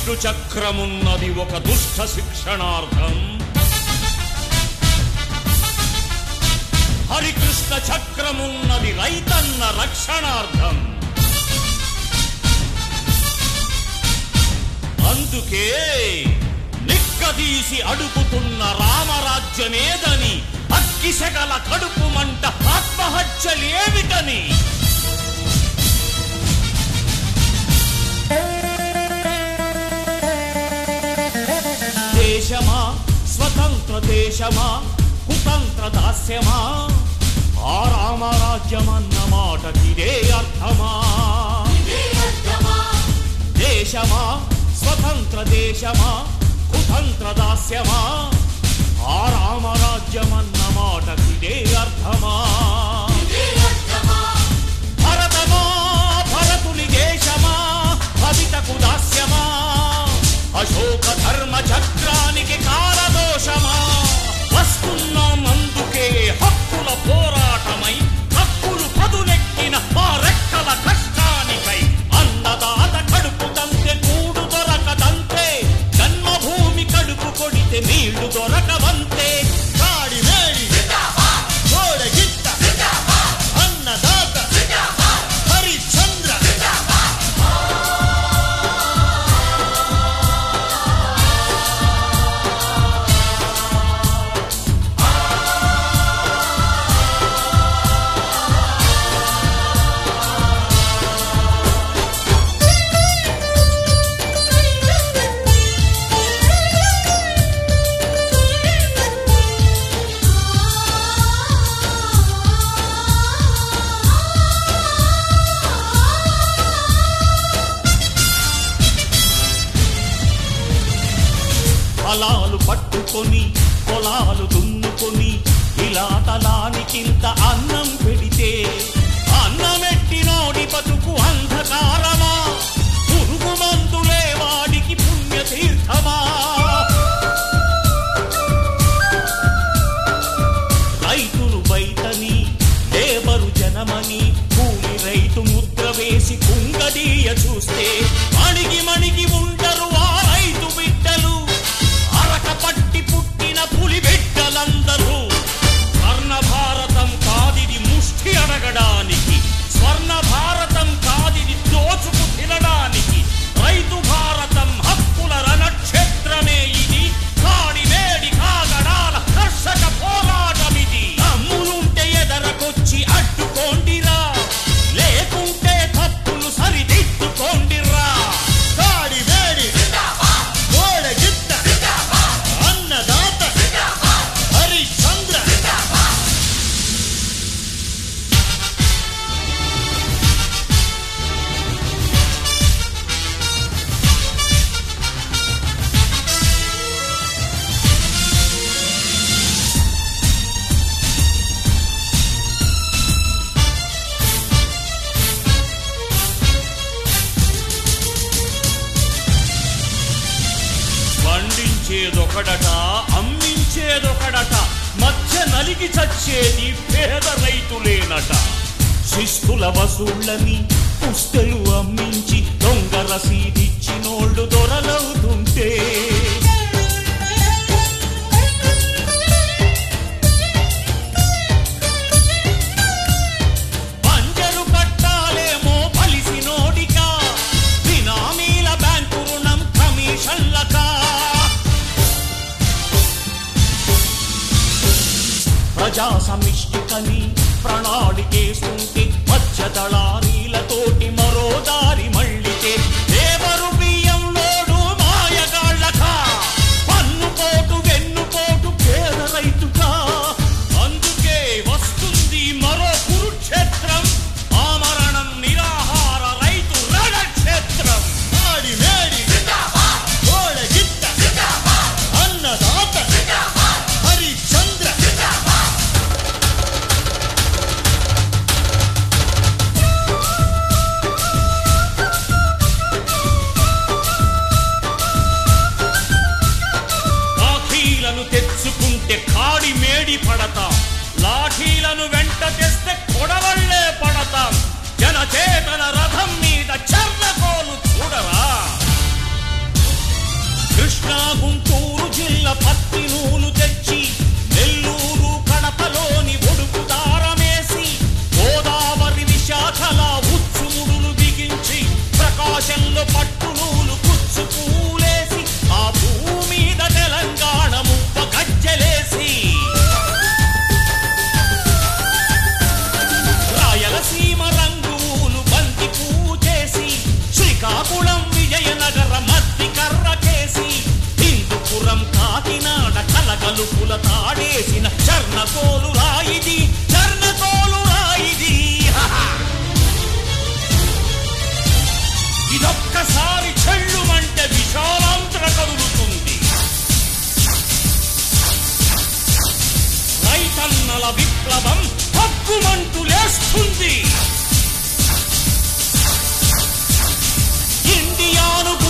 విష్ణు చక్రమున్నది ఒక దుష్ట శిక్షణార్థం, హరికృష్ణ చక్రమున్నది రైతన్న రక్షణార్థం. అందుకే నిక్కదీసి అడుగుతున్న రామరాజ్యమేదని, అగ్గిసెగల కడుపు మంట ఆత్మహత్యలేమిటని. దేశమా స్వతంత్ర దేశమా కుతంత్ర దాస్యమా, ఆ రామరాజ్యమన్న మాటకిదే అర్థమా. దేశమా స్వతంత్ర దేశమా కుతంత్ర దాస్యమా, ఆ రామరాజ్యమన్న మాటకిదే అర్థమా. భరతమా భరతుని దేశమా భవితకు దాస్యమా, అశోక ధర్మ చక్రానికి కాలదోషమా. వస్తున్నాం అందుకే హక్కుల పోరాటమై, హక్కులు పదునెక్కిన మా రెక్కల కష్టానికై. అన్నదాత కడుపు తంతే కూడు దొరకదంతే, జన్మభూమి కడుపు కొడితే నీళ్లు దొరకవంతే. కాడి వేడి గోడగిట్ట అన్నదాత హరిశ్చంద్ర. ఫలాలు పట్టుకొని పొలాలు దున్నుకొని, ఇలా తలానికింత అన్నం పెడితే, అన్నమెట్టినోడి బతుకు అంధకారమా, పురుగు మందులే వాడికి పుణ్యతీర్థమా. రైతులు బయటని లేబరు జనమని, కూలి రైతు ముద్ర వేసి కుంగడీయ చూస్తే, మణిగి మణిగి ఉండరు ఆ రైతు బిడ్డలు, పట్టి పుట్టిన పులి బిడ్డలందరూ. స్వర్ణ భారతం కాదిది ముష్టి అడగడానికి, స్వర్ణ భారతం కాదిది దోచుకు తినడానికి. రైతు భారతం హక్కుల రణక్షేత్రమే ఇది, కాడి వేడి కాగడాల కర్షక పోరాటమిది. అమ్ములుంటే ఎదరకొచ్చి అడ్డుకోండిరా, లేకుంటే తప్పులు సరిదిద్దుకోండిరా. కాడి వేడి గోడగిట్ట అన్నదాత హరిశ్చంద్ర. పండించేదొకడట అమ్మించేదొకడట, మధ్య నలిగి చచ్చేది పేద రైతులేనట. శిస్తుల వసూళ్ళని పుస్తలు అమ్మించి దొంగ రసీదిచ్చినోళ్ళు దొరలవుతుంటే, పంజరు కట్టాలేమో పలిసినోడికా, బినామీల బ్యాంకు రుణం కమిషన్లకా. ప్రజా సమిష్టికని ప్రణాళికేస్తుంటే, మధ్య దళారీలతోటి మరో దారి మళ్ళితే, లేబరు బియ్యం లోడు మాయగాళ్ళకా, పన్నుపోటు వెన్నుపోటు పేద రైతుకా. అందుకే వస్తుంది మరో కురుక్షేత్రం, ఆమరణం నిరాహార రైతు రణక్షేత్రం. ఆడి వేడి గోడగిట్ట అన్నదాత హరిశ్చంద్ర. తెచ్చుకుంటే కాడి మేడి పడతాం, లాఠీలను వెంట తెస్తే కొడవళ్లే పడతాం. జనచేతన రథం మీద చర్లకోలు చూడరా. కృష్ణా గుంటూరు జిల్లా పత్తి నూలు తెచ్చి నెల్లూరు కడపలోని ఒడుపు దారమేసి గోదావరి విశాఖల ఉచ్చుముడులు బిగించి ప్రకాశంలో పట్టు నూలు కుచ్చు పూలేసి ఆ భూమి మీద తెలంగాణ ముప్ప గజ్జలేసి రాయలసీమ రంగులు బంతి పూచేసి శ్రీకాకుళం విజయనగర మద్ది కర్రకేసి హిందూపురం కాకినాడ కలగలుపుల తాడేసిన చర్ణకోలు రాయిది చర్ణకోలు రాయిది ఇదొక్కసారి చెళ్ళుమంటే విశాలాంతర కదులుతుంది రైతన్నల విప్లవం హక్కుమంటూ లేస్తుంది ఇండియాను